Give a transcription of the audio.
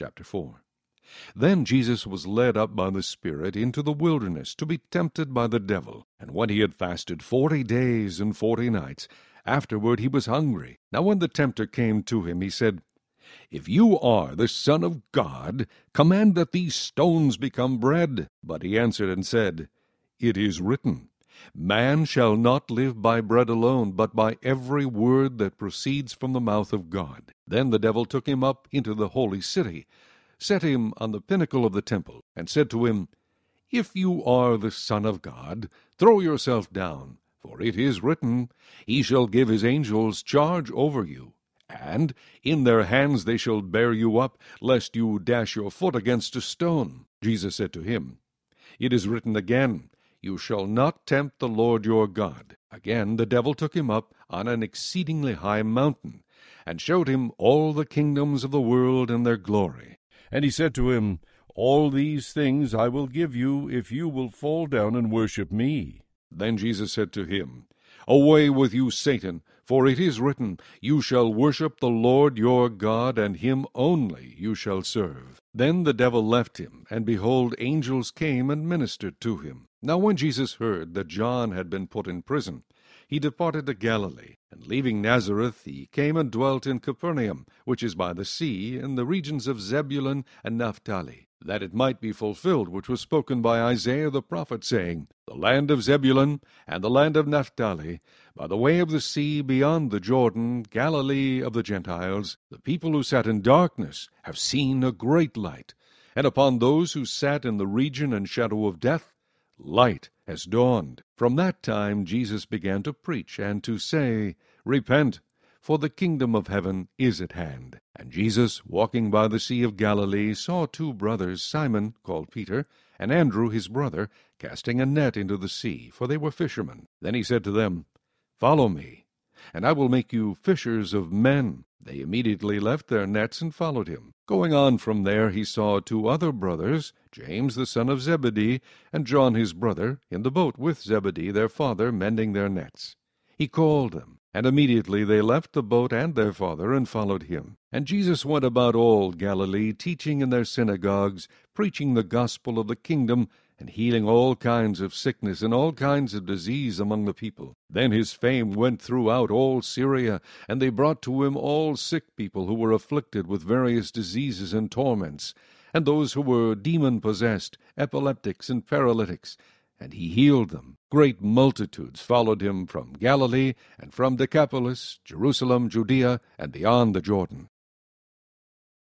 chapter 4. Then Jesus was led up by the Spirit into the wilderness to be tempted by the devil. And when he had fasted 40 days and 40 nights, afterward he was hungry. Now when the tempter came to him, he said, If you are the Son of God, command that these stones become bread. But he answered and said, It is written, Man shall not live by bread alone, but by every word that proceeds from the mouth of God. Then the devil took him up into the holy city, set him on the pinnacle of the temple, and said to him, If you are the Son of God, throw yourself down, for it is written, He shall give his angels charge over you, and in their hands they shall bear you up, lest you dash your foot against a stone. Jesus said to him, It is written again, You shall not tempt the Lord your God. Again the devil took him up on an exceedingly high mountain, and showed him all the kingdoms of the world and their glory. And he said to him, All these things I will give you, if you will fall down and worship me. Then Jesus said to him, Away with you, Satan, for it is written, You shall worship the Lord your God, and him only you shall serve. Then the devil left him, and behold, angels came and ministered to him. Now when Jesus heard that John had been put in prison, he departed to Galilee, and leaving Nazareth, he came and dwelt in Capernaum, which is by the sea, in the regions of Zebulun and Naphtali, that it might be fulfilled which was spoken by Isaiah the prophet, saying, The land of Zebulun and the land of Naphtali, by the way of the sea beyond the Jordan, Galilee of the Gentiles, the people who sat in darkness have seen a great light, and upon those who sat in the region and shadow of death, light has dawned. From that time Jesus began to preach and to say, Repent, for the kingdom of heaven is at hand. And Jesus, walking by the sea of Galilee, saw 2 brothers, Simon, called Peter, and Andrew his brother, casting a net into the sea, for they were fishermen. Then he said to them, Follow me, and I will make you fishers of men. They immediately left their nets and followed him. Going on from there, he saw 2 other brothers, James the son of Zebedee, and John his brother, in the boat with Zebedee their father, mending their nets. He called them, and immediately they left the boat and their father, and followed him. And Jesus went about all Galilee, teaching in their synagogues, preaching the gospel of the kingdom, and healing all kinds of sickness and all kinds of disease among the people. Then his fame went throughout all Syria, and they brought to him all sick people who were afflicted with various diseases and torments, and those who were demon-possessed, epileptics, and paralytics, and he healed them. Great multitudes followed him from Galilee, and from Decapolis, Jerusalem, Judea, and beyond the Jordan.